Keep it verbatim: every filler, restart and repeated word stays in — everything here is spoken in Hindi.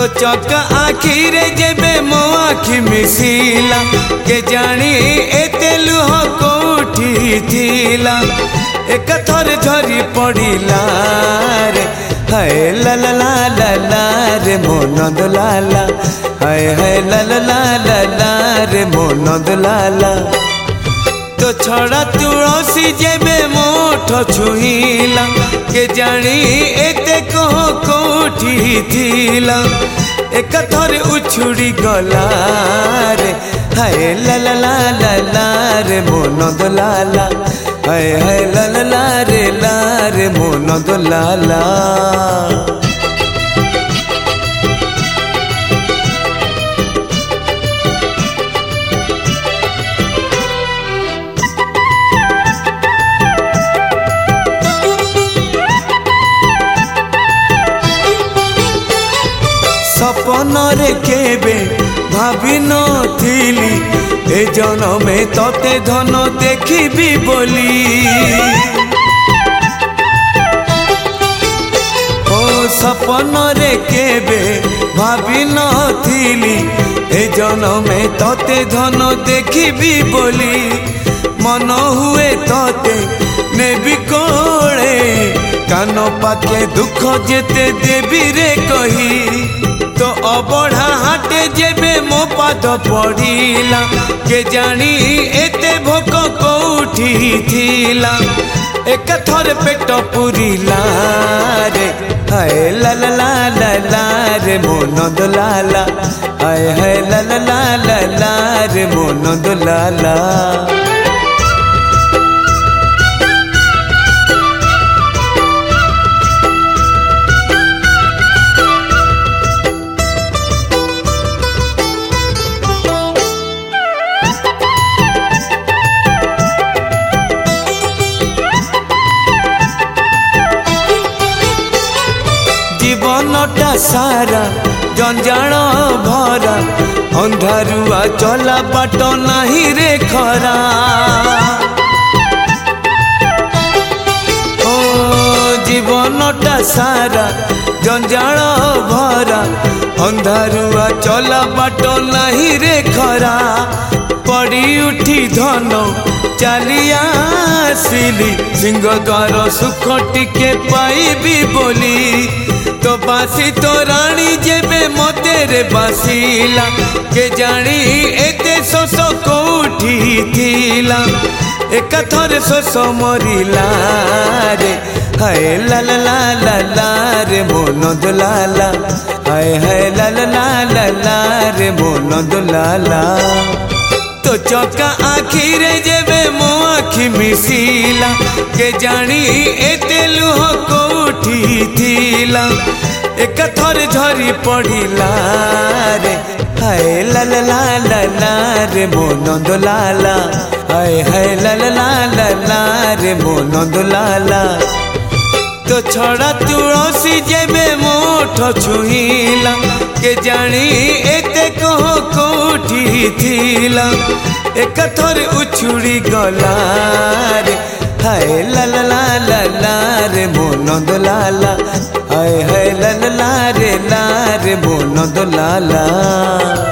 तो चका आखिरे जेबे मो आखि मिसिला के जानी एते लुह कोठी थिला एक थर झरी पड़िला रे हाय ला ला ला ला ला रे मो नंद लाला हाय हाय ला ला ला ला ला रे मो नंद लाला तो छड़ा तुलसी जेबे मोठ छुईला के जानी एते कह कोठी थिला एक थर उछुड़ी गला रे हाय ला ला ला ला ला रे मो नंद लाला हाय हाय ला ला ला रे ला रे मो नंद लाला। सपन रे केबे भाभी नथिली ए जनमे तते धन देखिबी बोली ओ सपन रे केबे भाभी नथिली ए जनमे तते धन देखिबी बोली मन हुए तते नेबी कोड़े कान पाके दुख जेते देवी रे कही तो अबढ़ा हाटे जेबे मो पाद पड़िला के जानी एते भोक कोठी थिला एक थर पेट पुरिला रे हाय ला ला ला ला ला रे मो नंद लाला हाय हाय ला ला ला ला ला रे मो नंद लाला। जीवनटा सारा जंजाल भरा अंधारुआ चला बाट नहीं रे खरा ओ जीवनटा सारा जंजाल भरा अंधारुआ चला बाट नहीं रे खरा पड़ी उठी धन चलिया आसिली सिंह द्वार सुख टिके पाइबी बोली तो बासी तो रानी जेबे मोते रे बासीला के जानी एते सोस कोठी थिला एक थर सोस मरिला रे हाय ला ला ला ला ला रे मो नंद लाला हाय हाय ला ला ला ला ला रे मो नंद लाला तो चका आखिरे जेबे मो आखि मिसिला के जानी एते लुह कोठी थिला एक थर झरी पड़िला रे हाय ला ला ला ला ला रे मो नंद लाला हाय हाय ला ला ला ला ला रे मो नंद लाला तो छड़ा तुलसी जेबे मोठ छुईला के जानी एते कह कोठी थिला एक थर उछुड़ी गला रे हाय ला ला ला ला ला रे मो नंद लाला हाय हाय ला ला ला रे ला रे मो नंद लाला।